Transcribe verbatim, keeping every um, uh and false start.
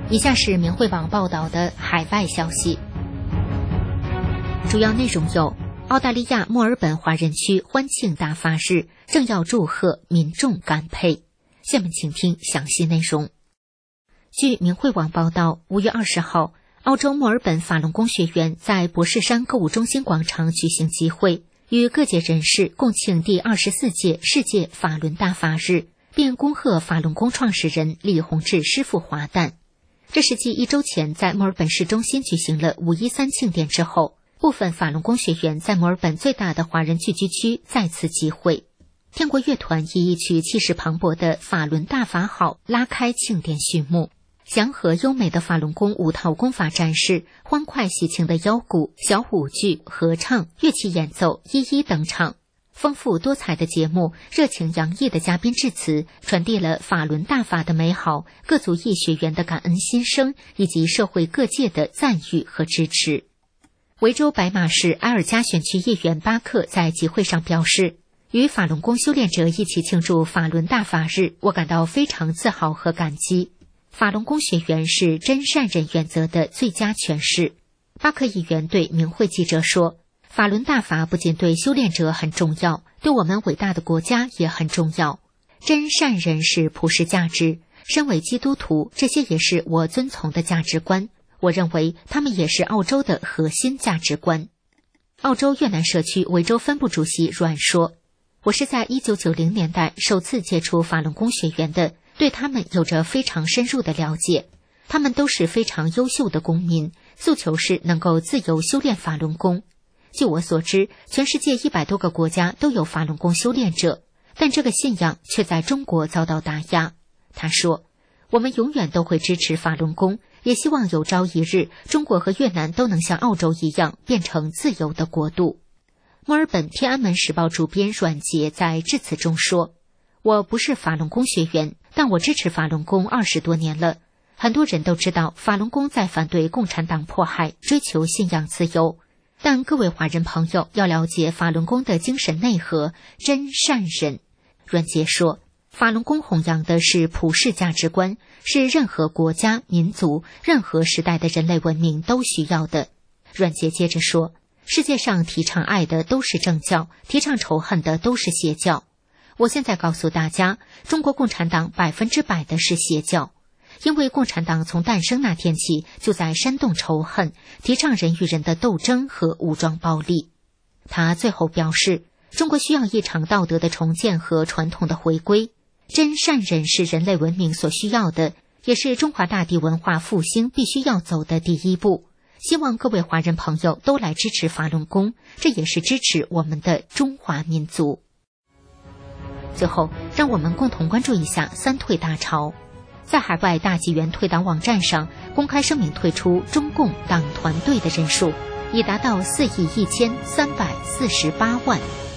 以下是明慧网报道的海外消息，主要内容有：澳大利亚墨尔本华人区欢庆大发日，政要祝贺，民众感佩。下面请听详细内容。据明慧网报道，五月二十号，澳洲墨尔本法轮功学员在博士山购物中心广场举行集会，与各界人士共庆第二十四届世界法轮大法日，并恭贺法轮功创始人李洪志师父华诞。这是继一周前在墨尔本市中心举行了五一三庆典之后，部分法轮功学员在墨尔本最大的华人聚居区再次集会。天国乐团以一曲气势磅礴的法轮大法好拉开庆典序幕。祥和优美的法轮功五套功法展示，欢快喜庆的腰鼓、小舞剧、合唱、乐器演奏一一登场。丰富多彩的节目，热情洋溢的嘉宾致辞，传递了法轮大法的美好，各族裔学员的感恩心声，以及社会各界的赞誉和支持。维州白马市埃尔加选区议员巴克在集会上表示，与法轮功修炼者一起庆祝法轮大法日，我感到非常自豪和感激。法轮功学员是真善人原则的最佳诠释。巴克议员对明慧记者说，法轮大法不仅对修炼者很重要，对我们伟大的国家也很重要。真善人是普世价值，身为基督徒，这些也是我遵从的价值观。我认为他们也是澳洲的核心价值观。澳洲越南社区维州分部主席阮说，我是在一九九零年代首次接触法轮功学员的，对他们有着非常深入的了解。他们都是非常优秀的公民，诉求是能够自由修炼法轮功。据我所知，全世界一百多个国家都有法轮功修炼者，但这个信仰却在中国遭到打压。他说，我们永远都会支持法轮功，也希望有朝一日，中国和越南都能像澳洲一样变成自由的国度。墨尔本天安门时报主编阮杰在致辞中说，我不是法轮功学员，但我支持法轮功二十多年了。很多人都知道法轮功在反对共产党迫害，追求信仰自由。但各位华人朋友要了解法轮功的精神内核，真善人。阮杰说，法轮功弘扬的是普世价值观，是任何国家、民族、任何时代的人类文明都需要的。阮杰接着说，世界上提倡爱的都是正教，提倡仇恨的都是邪教。我现在告诉大家，中国共产党百分之百的是邪教。因为共产党从诞生那天起就在煽动仇恨，提倡人与人的斗争和武装暴力。他最后表示，中国需要一场道德的重建和传统的回归。真善人是人类文明所需要的，也是中华大地文化复兴必须要走的第一步。希望各位华人朋友都来支持法轮功，这也是支持我们的中华民族。最后，让我们共同关注一下三退大潮。在海外大纪元退党网站上公开声明退出中共党团队的人数已达到四亿一千三百四十八万。